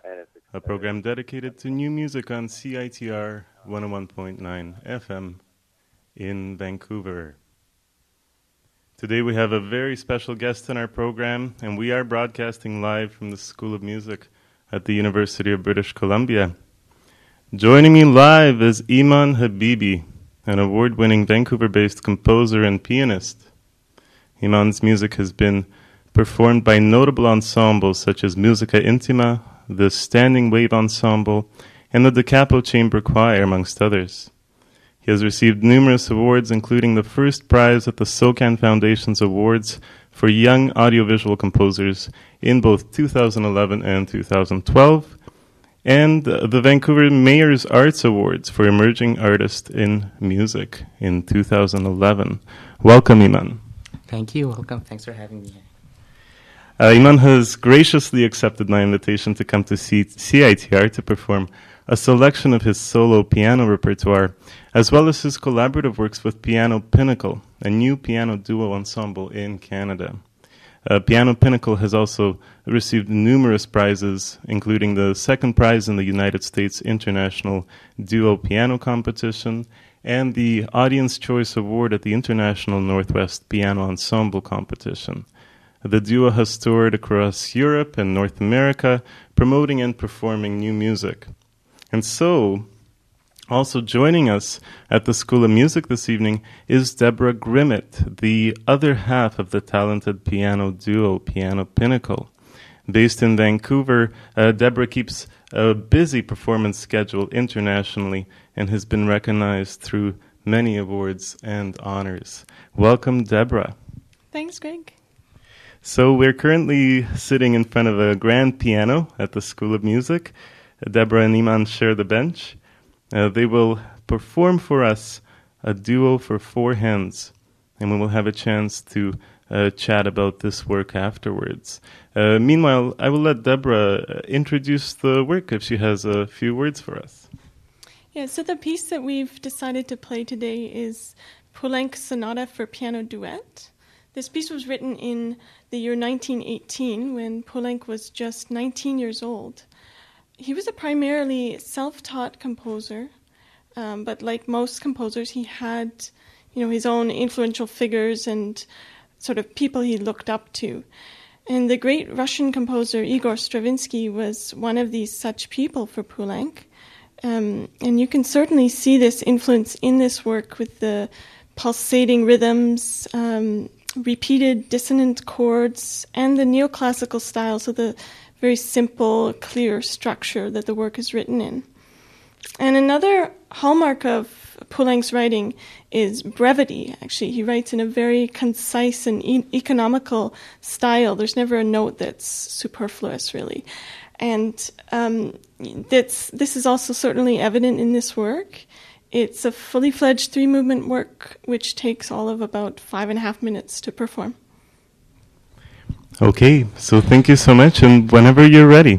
a program dedicated to new music on CITR 101.9 FM in Vancouver. Today we have a very special guest in our program, and we are broadcasting live from the School of Music at the University of British Columbia. Joining me live is Iman Habibi, an award-winning Vancouver-based composer and pianist. Iman's music has been performed by notable ensembles such as Musica Intima, the Standing Wave Ensemble, and the Da Capo Chamber Choir, amongst others. He has received numerous awards, including the first prize at the SOCAN Foundation's Awards for Young Audiovisual Composers in both 2011 and 2012, and the Vancouver Mayor's Arts Awards for Emerging Artist in Music in 2011. Welcome, Iman. Thank you. Welcome. Thanks for having me here. Iman has graciously accepted my invitation to come to CITR to perform a selection of his solo piano repertoire, as well as his collaborative works with Piano Pinnacle, a new piano duo ensemble in Canada. Piano Pinnacle has also received numerous prizes, including the second prize in the United States International Duo Piano Competition and the Audience Choice Award at the International Northwest Piano Ensemble Competition. The duo has toured across Europe and North America, promoting and performing new music. And so, also joining us at the School of Music this evening is Deborah Grimmett, the other half of the talented piano duo Piano Pinnacle. Based in Vancouver, Deborah keeps a busy performance schedule internationally and has been recognized through many awards and honors. Welcome, Deborah. Thanks, Greg. So we're currently sitting in front of a grand piano at the School of Music. Deborah and Iman share the bench. They will perform for us a duo for four hands, and we will have a chance to chat about this work afterwards. Meanwhile, I will let Deborah introduce the work if she has a few words for us. Yeah, so the piece that we've decided to play today is Poulenc Sonata for Piano Duet. This piece was written in the year 1918 when Poulenc was just 19 years old. He was a primarily self-taught composer, but like most composers, he had, his own influential figures and sort of people he looked up to. And the great Russian composer Igor Stravinsky was one of these such people for Poulenc. And you can certainly see this influence in this work with the pulsating rhythms, repeated dissonant chords, and the neoclassical style, so the very simple, clear structure that the work is written in. And another hallmark of Poulenc's writing is brevity, actually. He writes in a very concise and economical style. There's never a note that's superfluous, really. And this is also certainly evident in this work. It's a fully fledged three-movement work, which takes all of about 5.5 minutes to perform. Okay, so thank you so much, and whenever you're ready.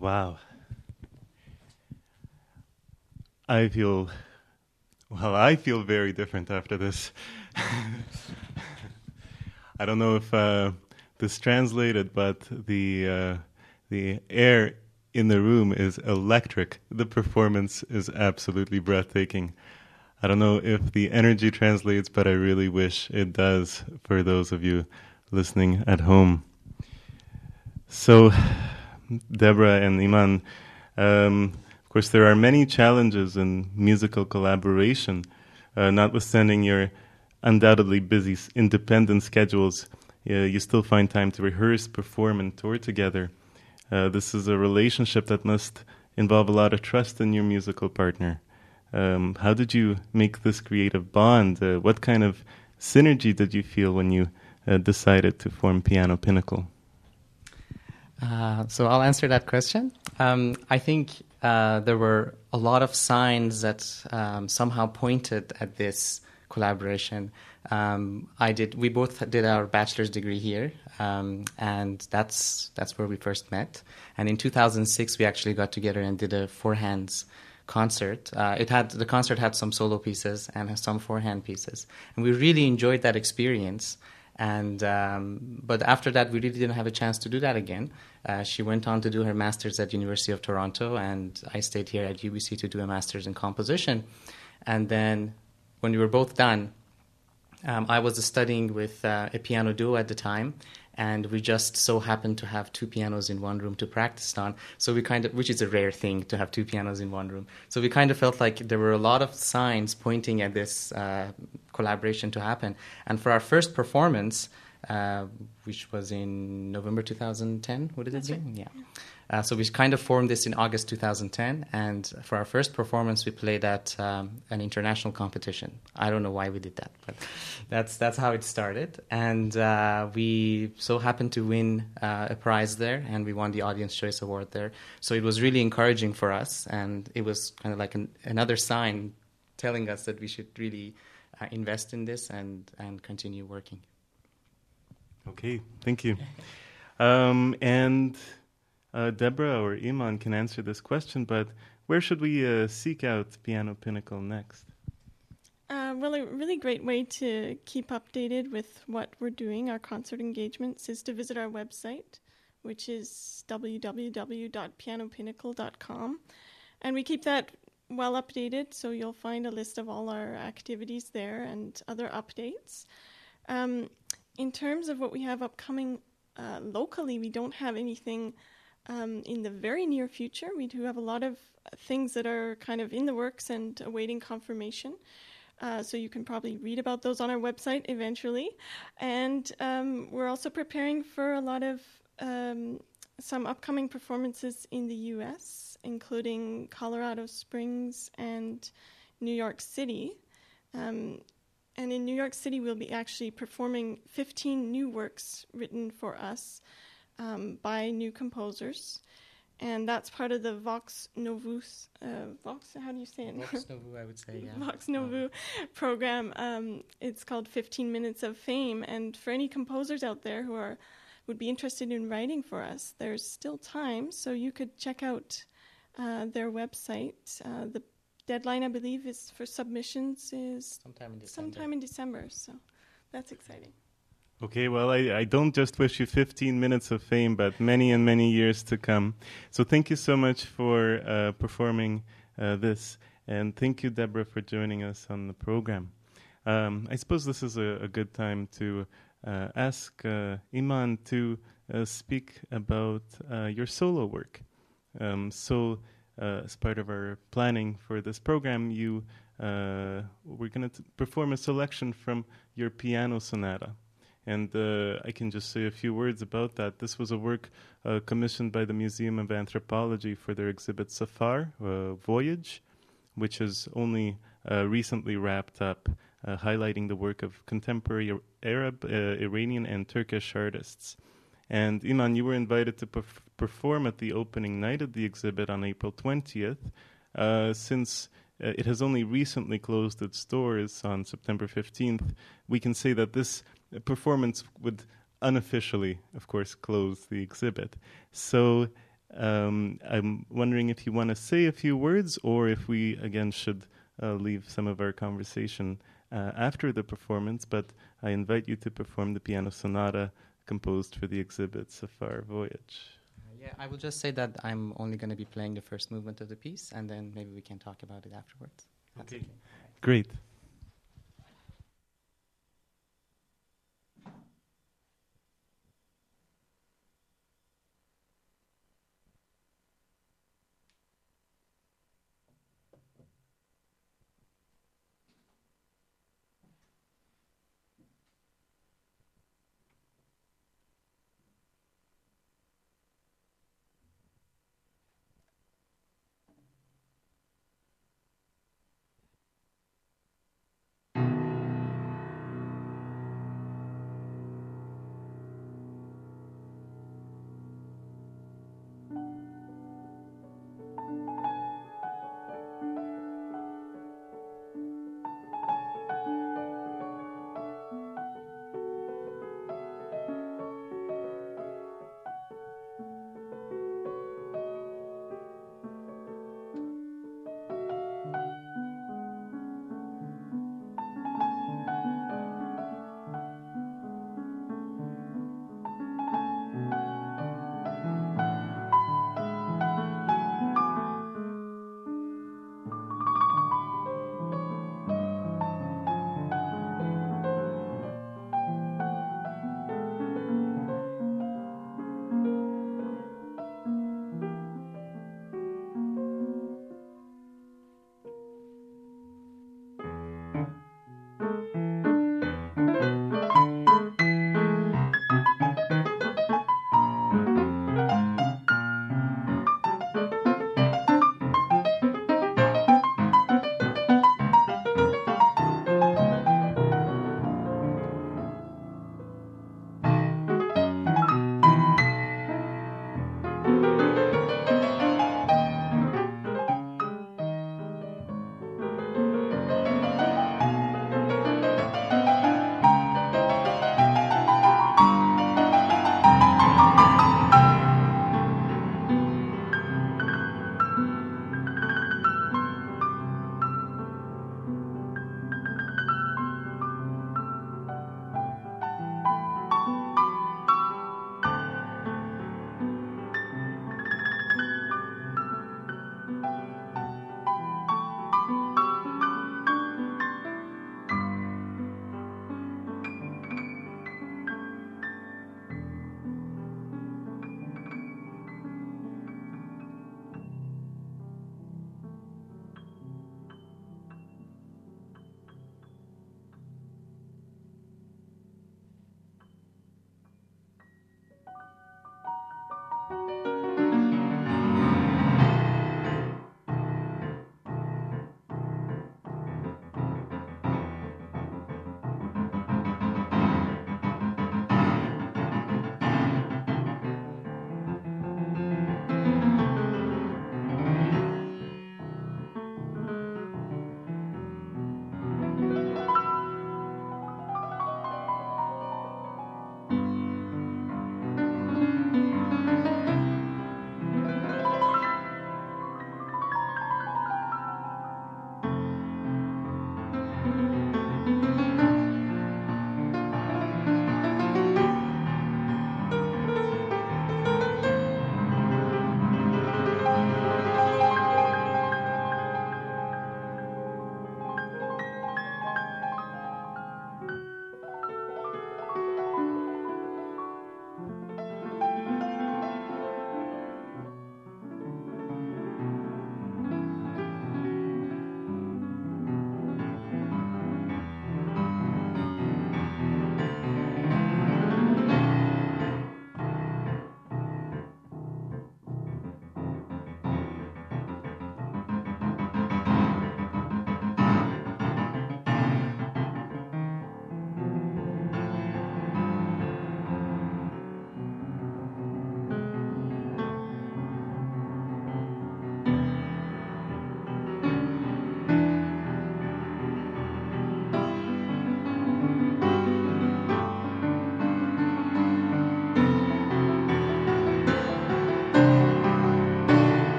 Wow. I feel very different after this. I don't know if this translated, but the air in the room is electric. The performance is absolutely breathtaking. I don't know if the energy translates, but I really wish it does for those of you listening at home. So, Deborah and Iman, of course, there are many challenges in musical collaboration. Notwithstanding your undoubtedly busy independent schedules, you still find time to rehearse, perform, and tour together. This is a relationship that must involve a lot of trust in your musical partner. How did you make this creative bond? What kind of synergy did you feel when you decided to form Piano Pinnacle? So I'll answer that question. I think there were a lot of signs that somehow pointed at this collaboration. We both did our bachelor's degree here, and that's where we first met. And in 2006, we actually got together and did a four-hands concert. The concert had some solo pieces and some four-hand pieces, and we really enjoyed that experience. And but after that, we really didn't have a chance to do that again. She went on to do her master's at University of Toronto, and I stayed here at UBC to do a master's in composition. And then when we were both done, I was studying with a piano duo at the time, and we just so happened to have two pianos in one room to practice on. So we which is a rare thing to have two pianos in one room. So we kind of felt like there were a lot of signs pointing at this collaboration to happen. And for our first performance, which was in November 2010, what did it say? Yeah. So we kind of formed this in August 2010, and for our first performance, we played at an international competition. I don't know why we did that, but that's how it started. And we so happened to win a prize there, and we won the Audience Choice Award there. So it was really encouraging for us, and it was kind of like another sign telling us that we should really invest in this and continue working. Okay, thank you. Deborah or Iman can answer this question, but where should we seek out Piano Pinnacle next? Well, a really great way to keep updated with what we're doing, our concert engagements, is to visit our website, which is www.pianopinnacle.com. And we keep that well updated, so you'll find a list of all our activities there and other updates. In terms of what we have upcoming locally, we don't have anything in the very near future. We do have a lot of things that are kind of in the works and awaiting confirmation. So you can probably read about those on our website eventually. And we're also preparing for a lot of some upcoming performances in the U.S., including Colorado Springs and New York City. And in New York City, we'll be actually performing 15 new works written for us by new composers. And that's part of the Vox Novus, how do you say it? Vox Novu, I would say, yeah. Vox Novu program. It's called 15 Minutes of Fame. And for any composers out there who would be interested in writing for us, there's still time. So you could check out their website. The deadline, I believe, is for submissions is sometime in December. So that's exciting. Okay, well, I don't just wish you 15 minutes of fame, but many and many years to come. So thank you so much for performing this. And thank you, Deborah, for joining us on the program. I suppose this is a good time to ask Iman to speak about your solo work. As part of our planning for this program, we're going to perform a selection from your piano sonata. And I can just say a few words about that. This was a work commissioned by the Museum of Anthropology for their exhibit Safar, Voyage, which has only recently wrapped up, highlighting the work of contemporary Arab, Iranian, and Turkish artists. And Iman, you were invited to perform at the opening night of the exhibit on April 20th. Since it has only recently closed its doors on September 15th, we can say that this performance would unofficially, of course, close the exhibit. So I'm wondering if you want to say a few words, or if we again should leave some of our conversation after the performance. But I invite you to perform the piano sonata composed for the exhibit Safar Voyage. Yeah, I will just say that I'm only going to be playing the first movement of the piece, and then maybe we can talk about it afterwards. That's okay. Great.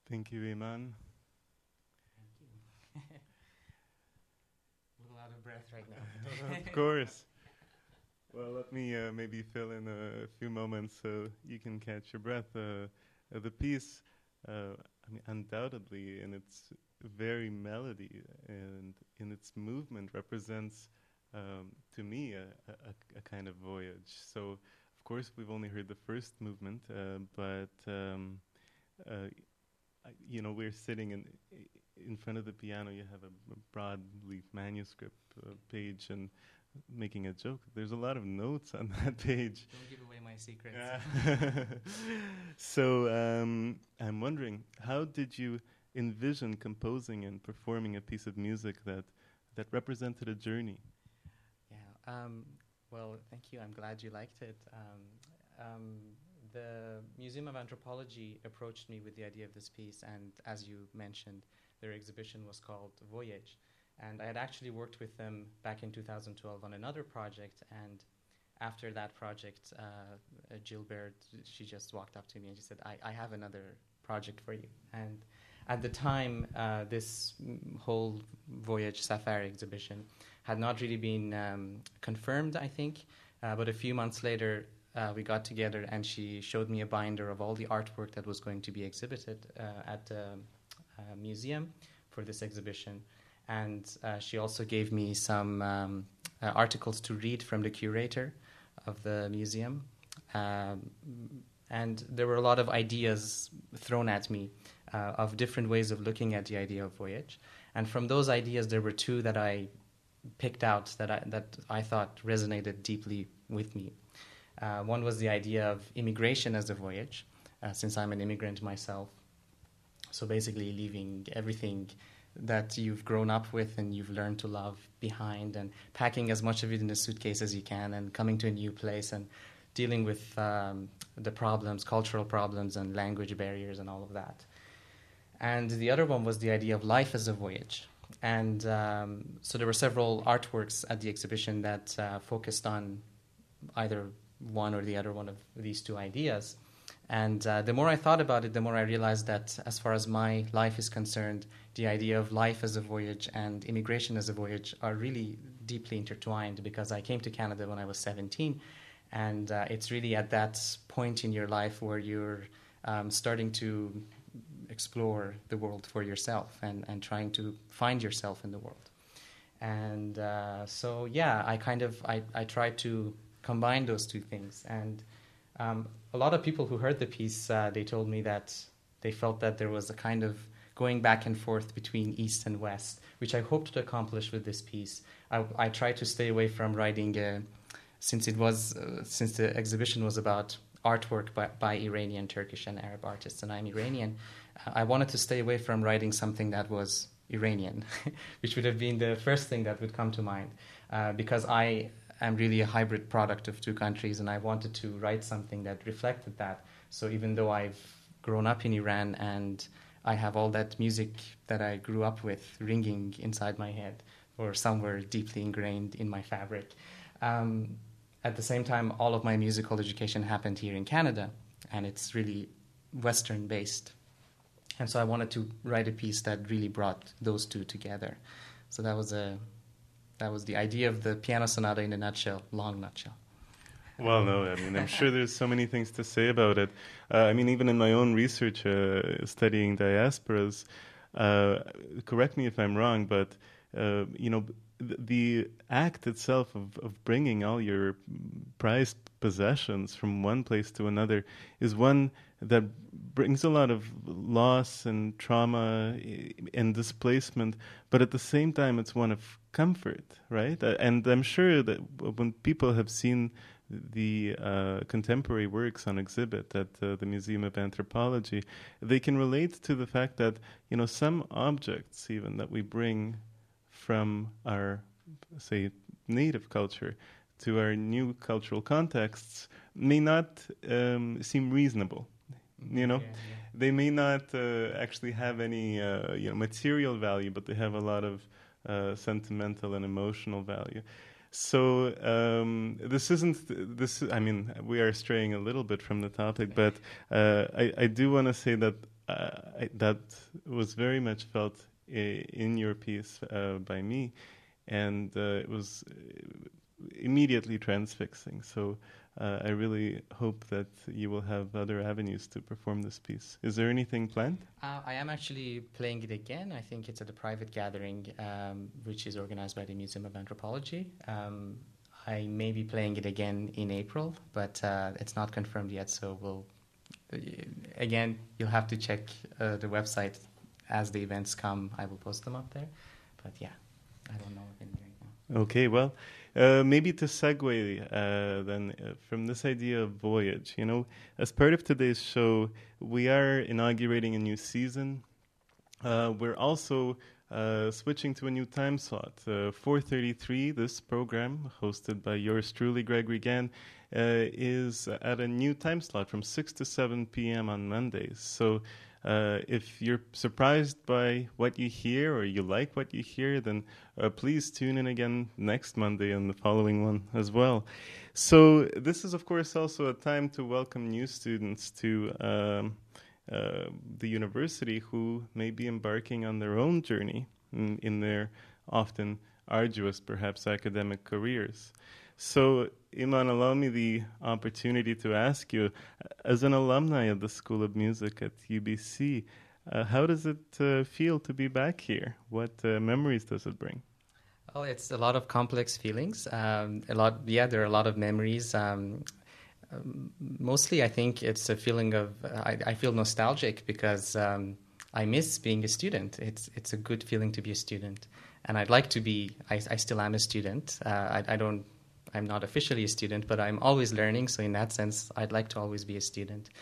Thank you, Iman. Thank you. A little out of breath right now. Of course. Well, let me maybe fill in a few moments so you can catch your breath. The piece, undoubtedly, in its very melody and in its movement, represents, to me, a kind of voyage. So, of course, we've only heard the first movement, but we're sitting in front of the piano. You have a broadleaf manuscript page and making a joke. There's a lot of notes on that page. Don't give away my secrets. So I'm wondering, how did you envision composing and performing a piece of music that represented a journey? Yeah. Well, thank you. I'm glad you liked it. The Museum of Anthropology approached me with the idea of this piece, and as you mentioned, their exhibition was called Voyage. And I had actually worked with them back in 2012 on another project, and after that project, Gilbert, she just walked up to me and she said, I have another project for you. And at the time, this whole Voyage Safari exhibition had not really been confirmed, I think, but a few months later, we got together and she showed me a binder of all the artwork that was going to be exhibited at the museum for this exhibition. And she also gave me some articles to read from the curator of the museum. And there were a lot of ideas thrown at me of different ways of looking at the idea of voyage. And from those ideas, there were two that I picked out that I thought resonated deeply with me. One was the idea of immigration as a voyage, since I'm an immigrant myself. So basically leaving everything that you've grown up with and you've learned to love behind, and packing as much of it in a suitcase as you can, and coming to a new place and dealing with the problems, cultural problems and language barriers and all of that. And the other one was the idea of life as a voyage. And so there were several artworks at the exhibition that focused on either one or the other one of these two ideas. And the more I thought about it, the more I realized that as far as my life is concerned, the idea of life as a voyage and immigration as a voyage are really deeply intertwined, because I came to Canada when I was 17, and it's really at that point in your life where you're starting to explore the world for yourself and trying to find yourself in the world. And so, yeah, I tried to combine those two things. And a lot of people who heard the piece, they told me that they felt that there was a kind of going back and forth between East and West, which I hoped to accomplish with this piece. I tried to stay away from writing, since the exhibition was about artwork by Iranian, Turkish, and Arab artists, and I'm Iranian, I wanted to stay away from writing something that was Iranian, which would have been the first thing that would come to mind, because I am really a hybrid product of two countries, and I wanted to write something that reflected that. So even though I've grown up in Iran and I have all that music that I grew up with ringing inside my head or somewhere deeply ingrained in my fabric, at the same time, all of my musical education happened here in Canada, and it's really Western-based. And so I wanted to write a piece that really brought those two together. So that was the idea of the piano sonata in a nutshell, long nutshell. Well, no, I mean, I'm sure there's so many things to say about it. Even in my own research, studying diasporas, correct me if I'm wrong, but, the act itself of bringing all your prized possessions from one place to another is one that brings a lot of loss and trauma and displacement, but at the same time it's one of comfort, right? And I'm sure that when people have seen the contemporary works on exhibit at the Museum of Anthropology, they can relate to the fact that, some objects even that we bring from our, say, native culture to our new cultural contexts may not seem reasonable. They may not actually have any material value, but they have a lot of sentimental and emotional value. So we are straying a little bit from the topic, but I do want to say that that was very much felt in your piece by me, and it was immediately transfixing. So I really hope that you will have other avenues to perform this piece. Is there anything planned? I am actually playing it again. I think it's at a private gathering, which is organized by the Museum of Anthropology. I may be playing it again in April, but it's not confirmed yet. So again, you'll have to check the website as the events come. I will post them up there. But yeah, I don't know of anything right now. Okay, well, maybe to segue then from this idea of voyage, as part of today's show, we are inaugurating a new season. We're also switching to a new time slot. 4:33, this program, hosted by yours truly, Gregory Gann, is at a new time slot from 6 to 7 p.m. on Mondays. So if you're surprised by what you hear or you like what you hear, then please tune in again next Monday and the following one as well. So this is, of course, also a time to welcome new students to the university who may be embarking on their own journey in their often arduous, perhaps, academic careers. So, Iman, allow me the opportunity to ask you, as an alumni of the School of Music at UBC, how does it feel to be back here? What memories does it bring? Well, it's a lot of complex feelings. There are a lot of memories. Mostly, I think it's a feeling of I feel nostalgic because I miss being a student. It's a good feeling to be a student, and I'd like to be. I still am a student. I'm not officially a student, but I'm always learning. So in that sense, I'd like to always be a student.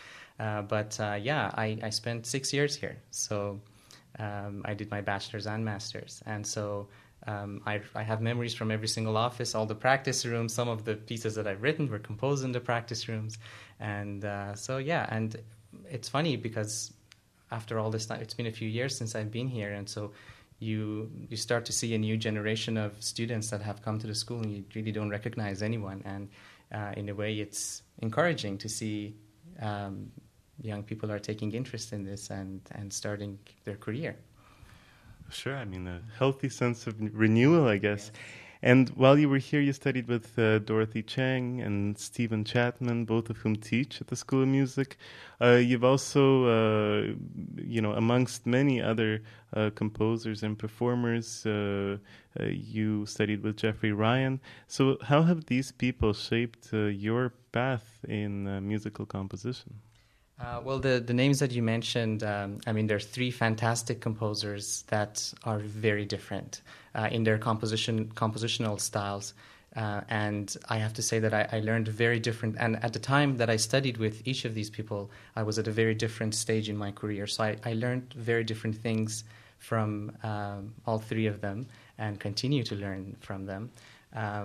I spent 6 years here. So I did my bachelor's and master's, and so. I have memories from every single office, all the practice rooms. Some of the pieces that I've written were composed in the practice rooms. And and it's funny because after all this time, it's been a few years since I've been here. And so you start to see a new generation of students that have come to the school and you really don't recognize anyone. And in a way, it's encouraging to see young people are taking interest in this and starting their career. Sure, I mean, a healthy sense of renewal, I guess. Yes. And while you were here, you studied with Dorothy Chang and Stephen Chapman, both of whom teach at the School of Music. You've also, amongst many other composers and performers, you studied with Jeffrey Ryan. So how have these people shaped your path in musical composition? The names that you mentioned, there's three fantastic composers that are very different in their compositional styles. And I have to say that I learned very different. And at the time that I studied with each of these people, I was at a very different stage in my career. So I learned very different things from all three of them and continue to learn from them. I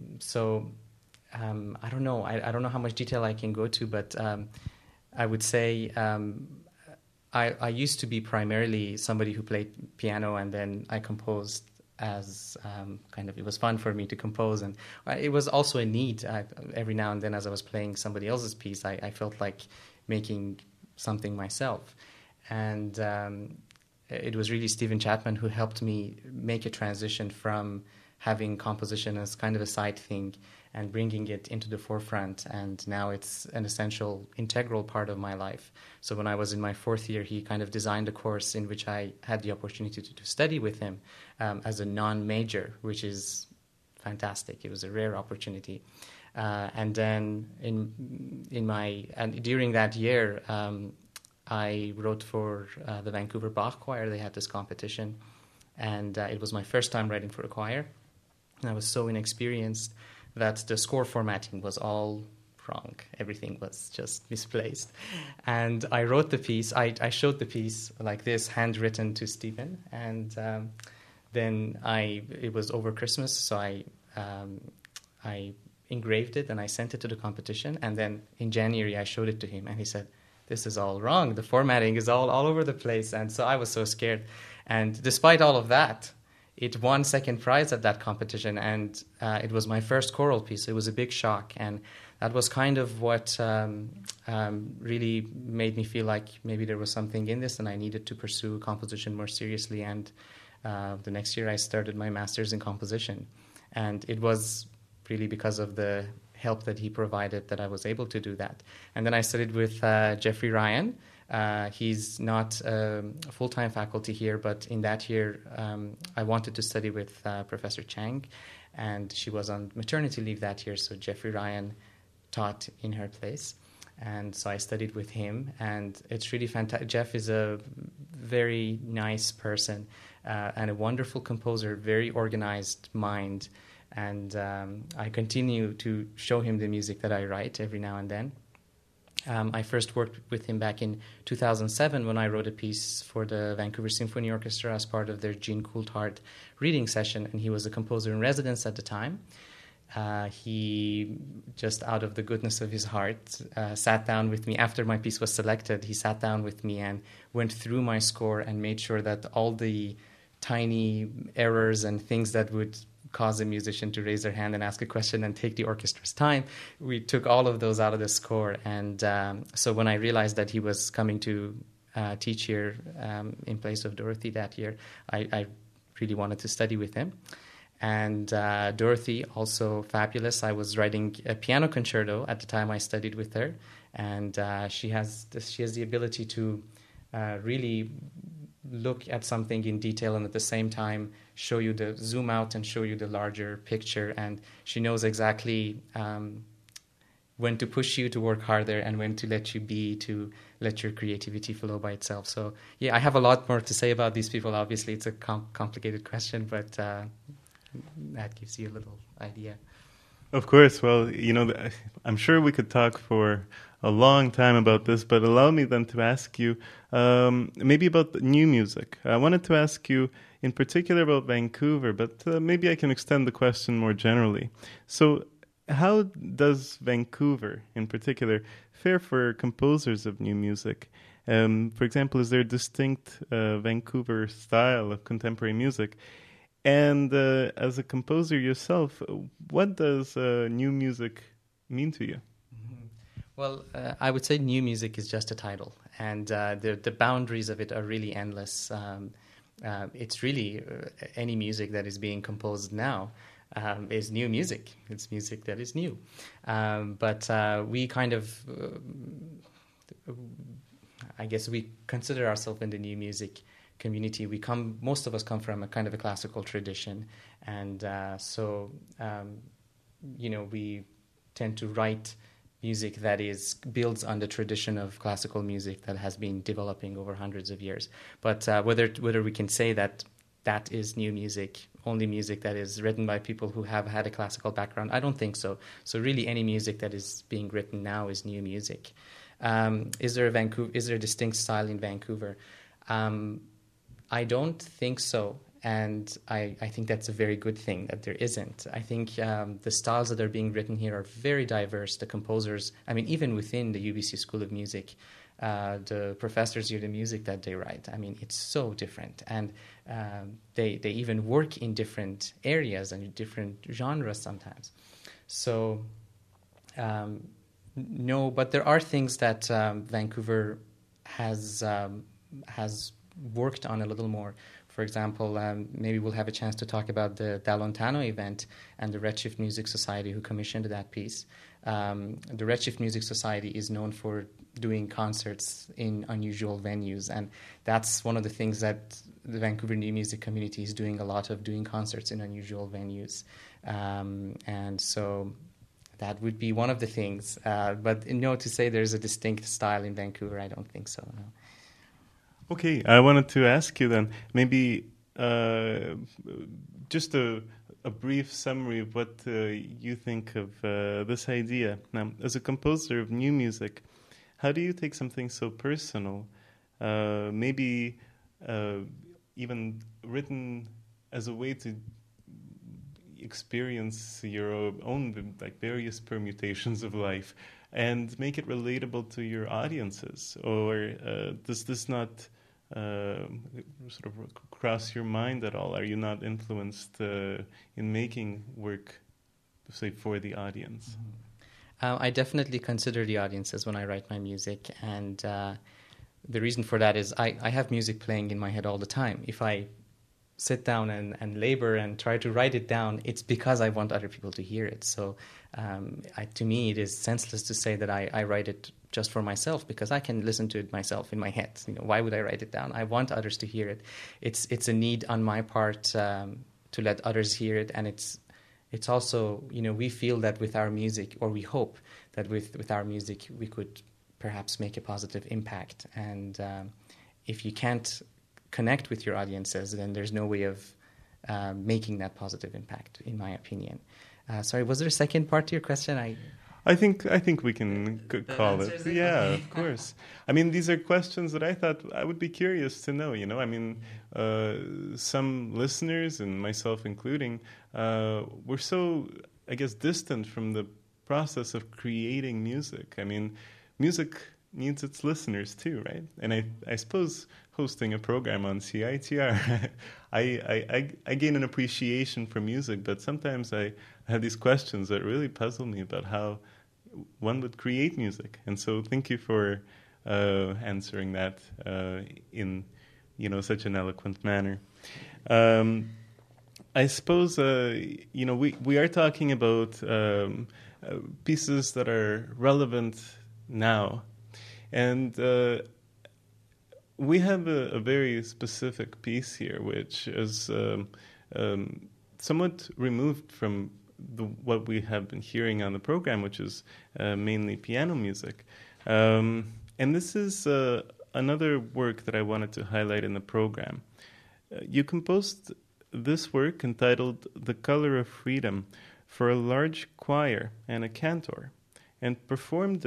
don't know. I don't know how much detail I can go to, but... I would say I used to be primarily somebody who played piano, and then I composed as it was fun for me to compose, and it was also a need. Every now and then, as I was playing somebody else's piece, I felt like making something myself. And it was really Stephen Chapman who helped me make a transition from having composition as kind of a side thing and bringing it into the forefront. And now it's an essential, integral part of my life. So when I was in my fourth year, he kind of designed a course in which I had the opportunity to study with him as a non-major, which is fantastic. It was a rare opportunity. And then during that year, I wrote for the Vancouver Bach Choir. They had this competition. And it was my first time writing for a choir. And I was so inexperienced that the score formatting was all wrong. Everything was just misplaced. And I wrote the piece. I showed the piece like this, handwritten to Stephen. And then it was over Christmas, so I engraved it and I sent it to the competition. And then in January, I showed it to him. And he said, "This is all wrong. The formatting is all over the place." And so I was so scared. And despite all of that, it won second prize at that competition, and it was my first choral piece. It was a big shock, and that was kind of what really made me feel like maybe there was something in this and I needed to pursue composition more seriously. And the next year I started my master's in composition. And it was really because of the help that he provided that I was able to do that. And then I studied with Jeffrey Ryan. He's not a full-time faculty here, but in that year I wanted to study with Professor Chang, and she was on maternity leave that year, so Jeffrey Ryan taught in her place. And so I studied with him, and it's really fantastic. Jeff is a very nice person and a wonderful composer, very organized mind. And I continue to show him the music that I write every now and then. I first worked with him back in 2007 when I wrote a piece for the Vancouver Symphony Orchestra as part of their Jean Coulthard reading session, and he was a composer in residence at the time. He, just out of the goodness of his heart, sat down with me. After my piece was selected, he sat down with me and went through my score and made sure that all the tiny errors and things that would cause a musician to raise their hand and ask a question and take the orchestra's time, we took all of those out of the score. And so when I realized that he was coming to teach here in place of Dorothy that year, I really wanted to study with him. And Dorothy, also fabulous. I was writing a piano concerto at the time I studied with her, and she has the ability to really look at something in detail and at the same time show you the zoom out and show you the larger picture. And she knows exactly when to push you to work harder and when to let you be, to let your creativity flow by itself. So yeah, I have a lot more to say about these people. Obviously, it's a complicated question, but that gives you a little idea. Of course. Well, I'm sure we could talk for a long time about this, but allow me then to ask you maybe about the new music. I wanted to ask you in particular about Vancouver, but maybe I can extend the question more generally. So how does Vancouver in particular fare for composers of new music? For example, is there a distinct Vancouver style of contemporary music? And as a composer yourself, what does new music mean to you? Well, I would say new music is just a title, and the boundaries of it are really endless. It's really any music that is being composed now is new music. It's music that is new. But we kind of, I guess we consider ourselves in the new music community. Most of us come from a kind of a classical tradition, and so we tend to write music that builds on the tradition of classical music that has been developing over hundreds of years. But whether we can say that is new music, only music that is written by people who have had a classical background, I don't think so. So really, any music that is being written now is new music. Is there a distinct style in Vancouver? I don't think so, and I think that's a very good thing that there isn't. I think the styles that are being written here are very diverse. The composers, even within the UBC School of Music, the professors here, the music that they write, it's so different. And they even work in different areas and different genres sometimes. So, no, but there are things that Vancouver has worked on a little more. For example, maybe we'll have a chance to talk about the Dall'Ontano event and the Redshift Music Society who commissioned that piece. The Redshift Music Society is known for doing concerts in unusual venues, and that's one of the things that the Vancouver New Music community is doing a lot of, doing concerts in unusual venues. And so that would be one of the things. But to say there's a distinct style in Vancouver, I don't think so, no. Okay, I wanted to ask you then, maybe just a brief summary of what you think of this idea. Now, as a composer of new music, how do you take something so personal, maybe even written as a way to experience your own various permutations of life, and make it relatable to your audiences? Or does this not sort of cross your mind at all? Are you not influenced in making work, say, for the audience? I definitely consider the audiences when I write my music, and the reason for that is I have music playing in my head all the time. If I sit down and labor and try to write it down, it's because I want other people to hear it. So to me, it is senseless to say that I write it just for myself, because I can listen to it myself in my head. Why would I write it down? I want others to hear it. It's a need on my part to let others hear it, and it's also, we feel that with our music, or we hope that with our music, we could perhaps make a positive impact. And if you can't connect with your audiences, then there's no way of making that positive impact, in my opinion. Sorry, was there a second part to your question? I think we can call it. Yeah, Okay. of course. I mean, these are questions that I thought I would be curious to know. I mean, some listeners, and myself including, were so, I guess, distant from the process of creating music. I mean, music needs its listeners too, right? And I suppose hosting a program on CITR, I gain an appreciation for music, but sometimes I have these questions that really puzzle me about how one would create music. And so thank you for answering that in such an eloquent manner. I suppose we are talking about pieces that are relevant now, and we have a very specific piece here, which is somewhat removed from what we have been hearing on the program, which is mainly piano music. And this is another work that I wanted to highlight in the program. You composed this work entitled "The Color of Freedom" for a large choir and a cantor, and performed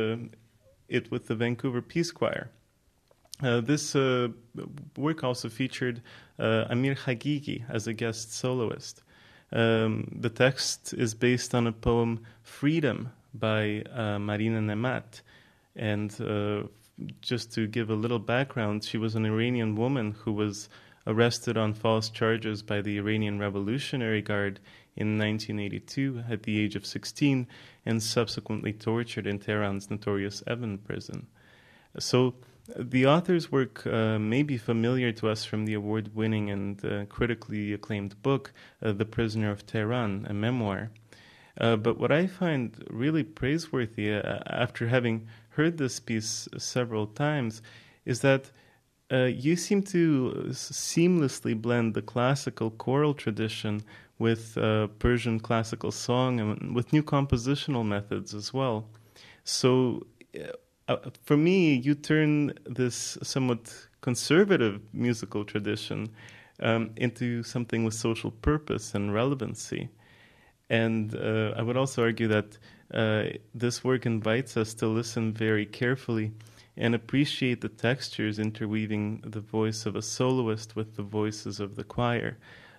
it with the Vancouver Peace Choir. This work also featured Amir Hagigi as a guest soloist. The text is based on a poem "Freedom" by Marina Nemat. And just to give a little background, she was an Iranian woman who was arrested on false charges by the Iranian Revolutionary Guard in 1982 at the age of 16, and subsequently tortured in Tehran's notorious Evin prison. So the author's work may be familiar to us from the award-winning and critically acclaimed book, The Prisoner of Tehran, a memoir. But what I find really praiseworthy, after having heard this piece several times, is that you seem to seamlessly blend the classical choral tradition with Persian classical song and with new compositional methods as well. So for me, you turn this somewhat conservative musical tradition into something with social purpose and relevancy. And I would also argue that this work invites us to listen very carefully and appreciate the textures interweaving the voice of a soloist with the voices of the choir.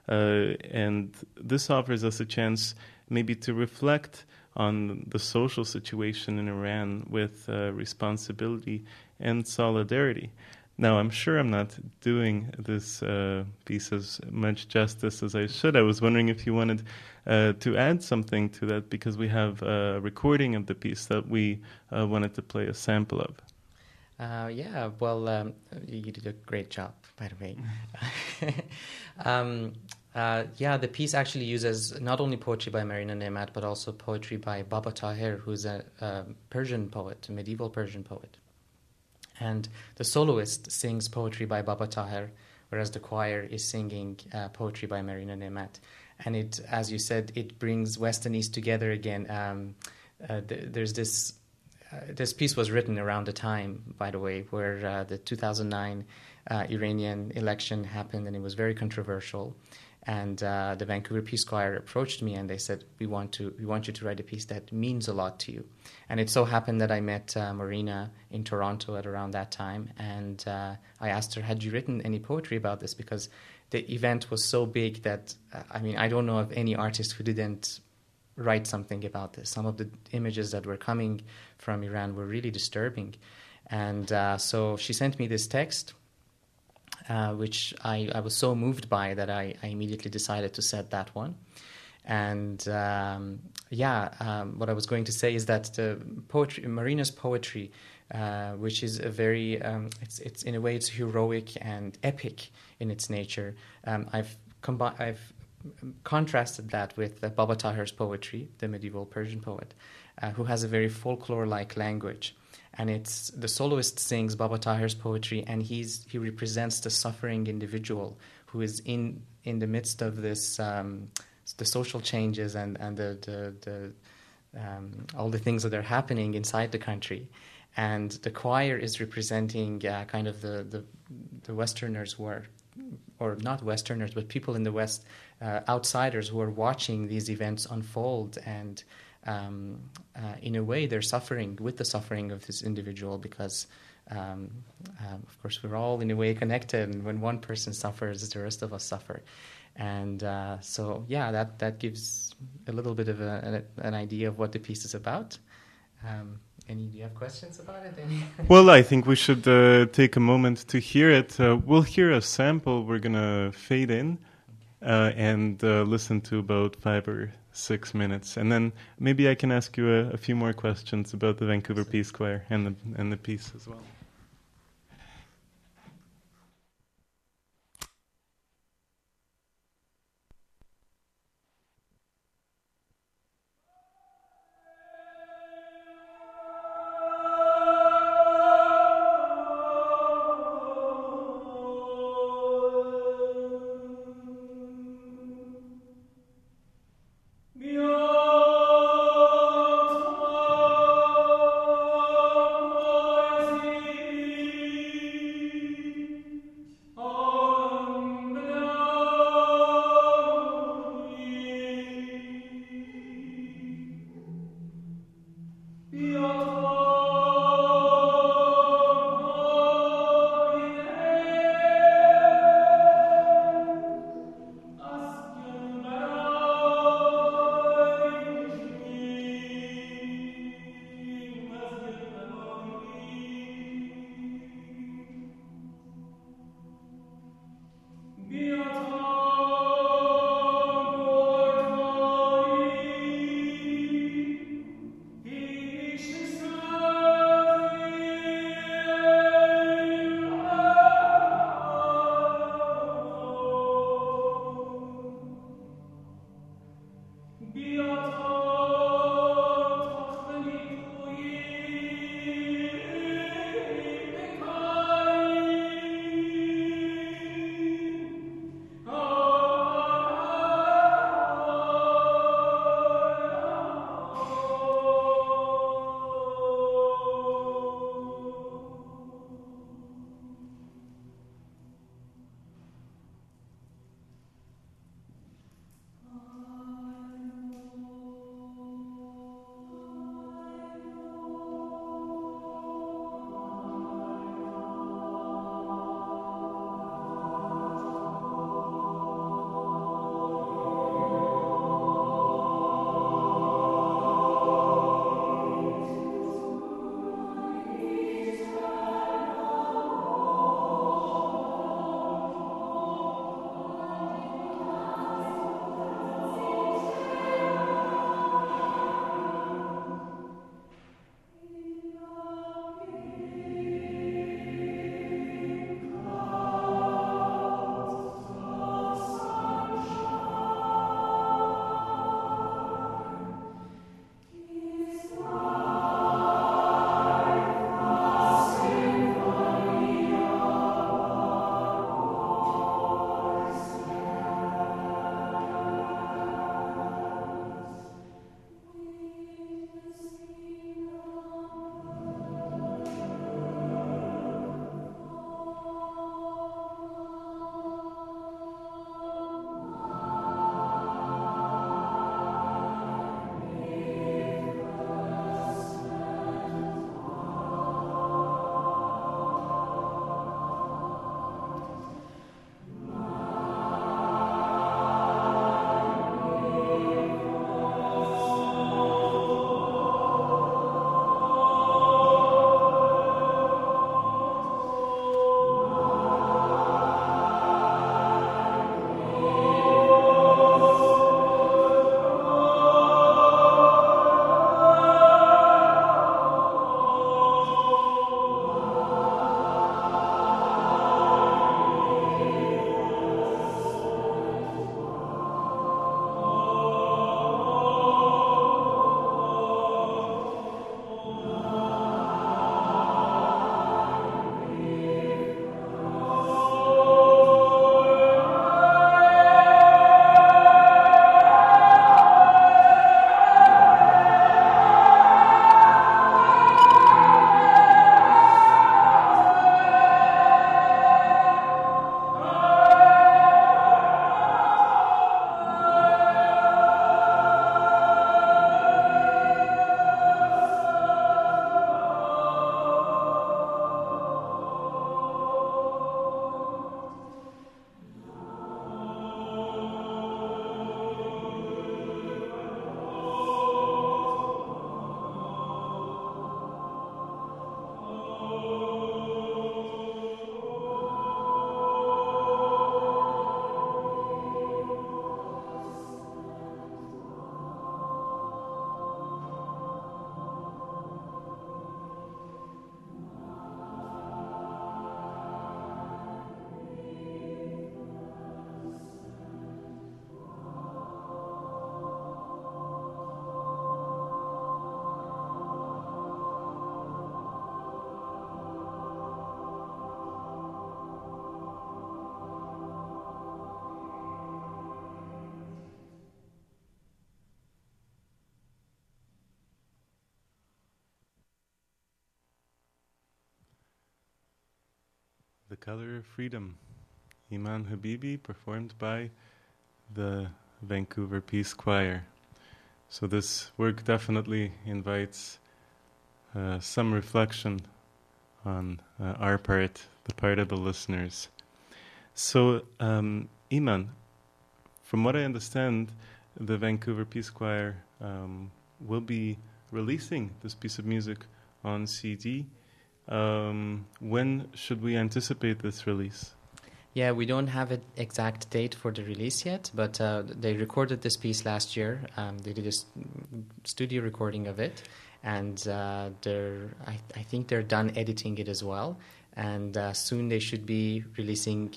And this offers us a chance maybe to reflect on the social situation in Iran with responsibility and solidarity. Now, I'm sure I'm not doing this piece as much justice as I should. I was wondering if you wanted to add something to that, because we have a recording of the piece that we wanted to play a sample of. You did a great job, by the way. The piece actually uses not only poetry by Marina Nemat, but also poetry by Baba Tahir, who's a Persian poet, a medieval Persian poet. And the soloist sings poetry by Baba Tahir, whereas the choir is singing poetry by Marina Nemat. And it, as you said, it brings West and East together again. There's this piece was written around the time, by the way, where the 2009 Iranian election happened, and it was very controversial. And the Vancouver Peace Choir approached me, and they said, "We want you to write a piece that means a lot to you." And it so happened that I met Marina in Toronto at around that time, and I asked her, "Had you written any poetry about this?" Because the event was so big that I don't know of any artist who didn't write something about this. Some of the images that were coming from Iran were really disturbing, and so she sent me this text. Which I was so moved by that I immediately decided to set that one. And what I was going to say is that the poetry, Marina's poetry, which is a very, it's in a way it's heroic and epic in its nature. I've contrasted that with Baba Tahir's poetry, the medieval Persian poet, who has a very folklore-like language. And it's the soloist sings Baba Tahir's poetry, and he represents the suffering individual who is in the midst of this the social changes and the all the things that are happening inside the country. And the choir is representing kind of the Westerners who are, or not Westerners, but people in the West, outsiders who are watching these events unfold. And in a way, they're suffering with the suffering of this individual because, of course, we're all in a way connected. And when one person suffers, the rest of us suffer. And that gives a little bit of an idea of what the piece is about. Do you have questions about it? Well, I think we should take a moment to hear it. We'll hear a sample. We're going to fade in and listen to about 5 or 6 minutes. And then maybe I can ask you a few more questions about the Vancouver Peace Choir and the piece as well. See Color of Freedom, Iman Habibi, performed by the Vancouver Peace Choir. So this work definitely invites some reflection on our part, the part of the listeners. So, Iman, from what I understand, the Vancouver Peace Choir will be releasing this piece of music on CD. When should we anticipate this release? Yeah, we don't have an exact date for the release yet, but they recorded this piece last year. They did a studio recording of it, and I think they're done editing it as well. And soon they should be releasing,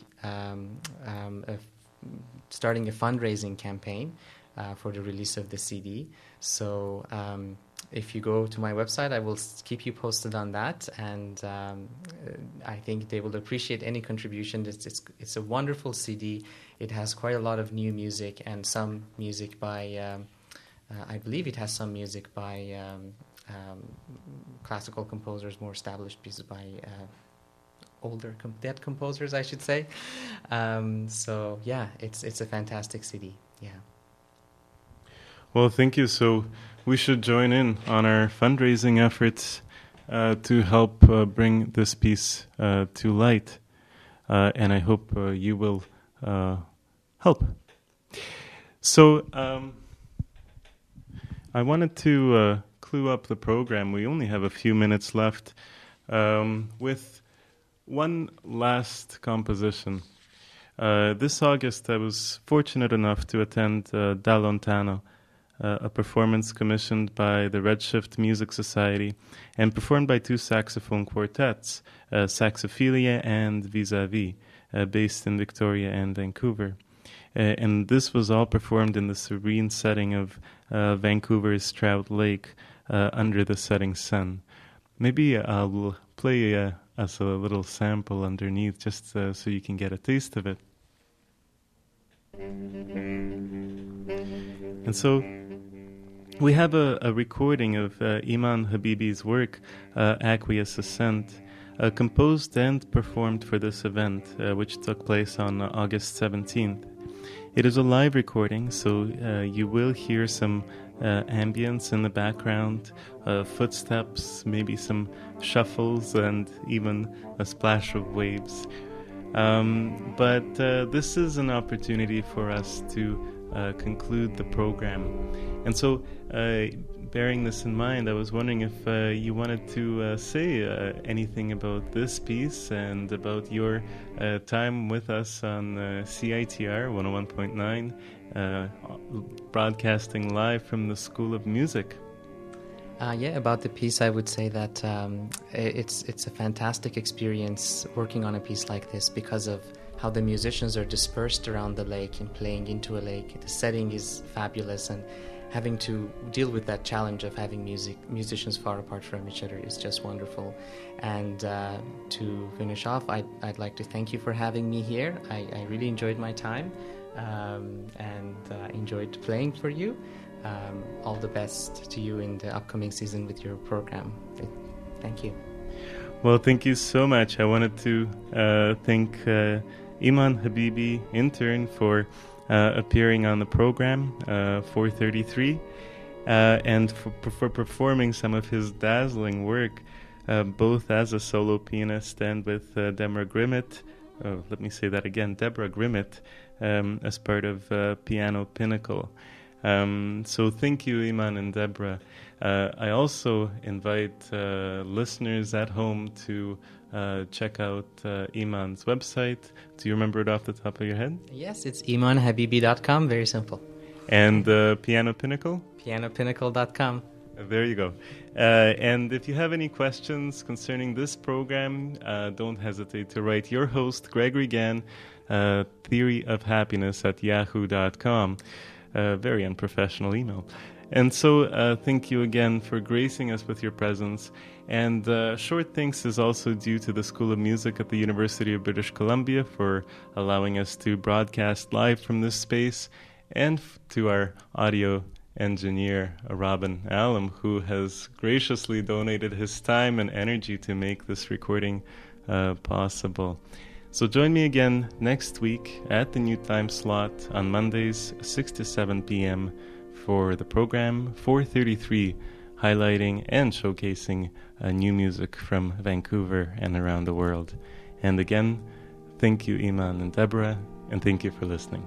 starting a fundraising campaign for the release of the CD. So if you go to my website, I will keep you posted on that, and I think they will appreciate any contribution. It's a wonderful CD. It has quite a lot of new music and some music by, I believe it has some music by classical composers, more established pieces by older dead composers, I should say. So yeah, it's a fantastic CD. Yeah. Well, thank you. So we should join in on our fundraising efforts to help bring this piece to light. And I hope you will help. So I wanted to clue up the program. We only have a few minutes left with one last composition. This August, I was fortunate enough to attend Da Lontano, a performance commissioned by the Redshift Music Society and performed by two saxophone quartets, Saxophilia and Vis-a-Vis, based in Victoria and Vancouver. And this was all performed in the serene setting of Vancouver's Trout Lake under the setting sun. Maybe I'll play us a little sample underneath just so you can get a taste of it. And so we have a recording of Iman Habibi's work, Aqueous Ascent, composed and performed for this event, which took place on August 17th. It is a live recording, so you will hear some ambience in the background, footsteps, maybe some shuffles, and even a splash of waves. But this is an opportunity for us to conclude the program. And so, bearing this in mind, I was wondering if you wanted to say anything about this piece and about your time with us on CITR 101.9, broadcasting live from the School of Music. Yeah, about the piece, I would say that it's a fantastic experience working on a piece like this because of how the musicians are dispersed around the lake and playing into a lake. The setting is fabulous, and having to deal with that challenge of having musicians far apart from each other is just wonderful. And to finish off, I'd like to thank you for having me here. I really enjoyed my time and enjoyed playing for you. All the best to you in the upcoming season with your program. Thank you. Well, thank you so much. I wanted to thank Iman Habibi, intern, for appearing on the program, 433, and for performing some of his dazzling work, both as a solo pianist and with Deborah Grimmett. Let me say that again, Deborah Grimmett, as part of Piano Pinnacle. So thank you, Iman and Deborah. I also invite listeners at home to check out Iman's website. Do you remember it off the top of your head? Yes, it's imanhabibi.com, very simple. And Piano Pinnacle? Pianopinnacle.com. There you go. And if you have any questions concerning this program, don't hesitate to write your host, Gregory Gann, theoryofhappiness@yahoo.com. Very unprofessional email. And so thank you again for gracing us with your presence. And short thanks is also due to the School of Music at the University of British Columbia for allowing us to broadcast live from this space, and to our audio engineer, Robin Allam, who has graciously donated his time and energy to make this recording possible. So join me again next week at the new time slot on Mondays, 6 to 7 p.m. for the program 433, highlighting and showcasing new music from Vancouver and around the world. And again, thank you, Iman and Deborah, and thank you for listening.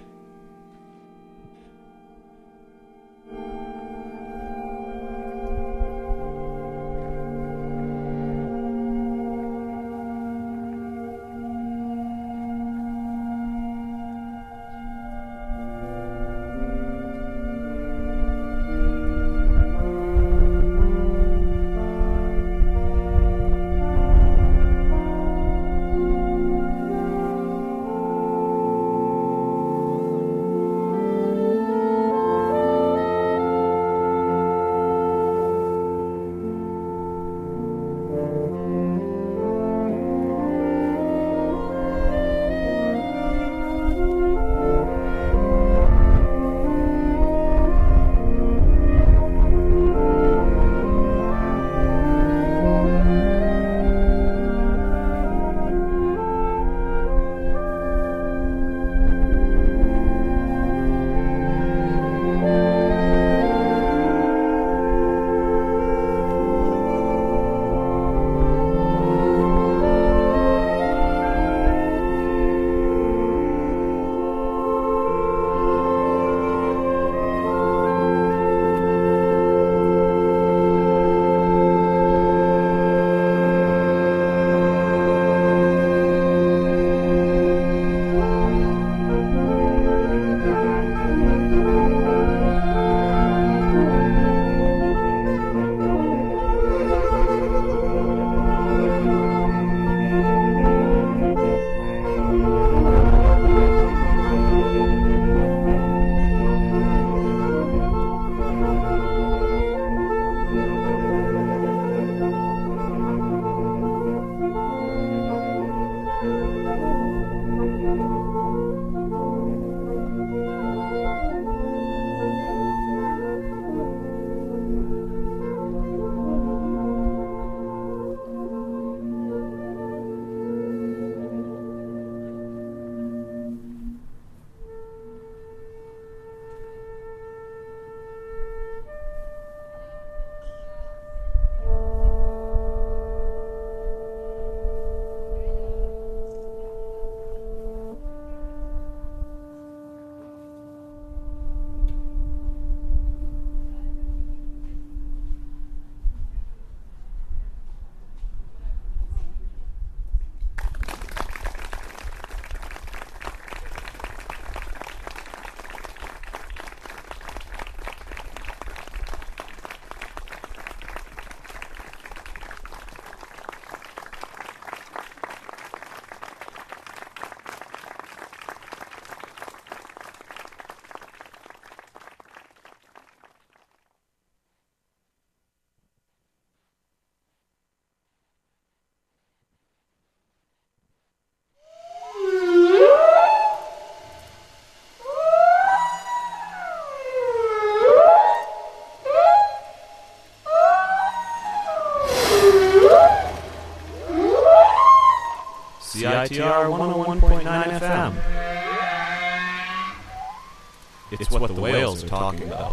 CITR 101.9 FM. It's what the whales are talking about.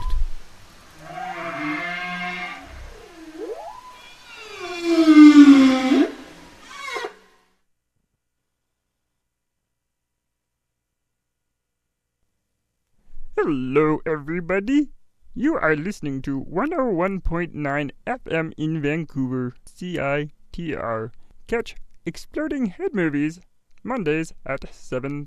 Hello, everybody. You are listening to 101.9 FM in Vancouver, CITR. Catch Exploding Head Movies Mondays at 7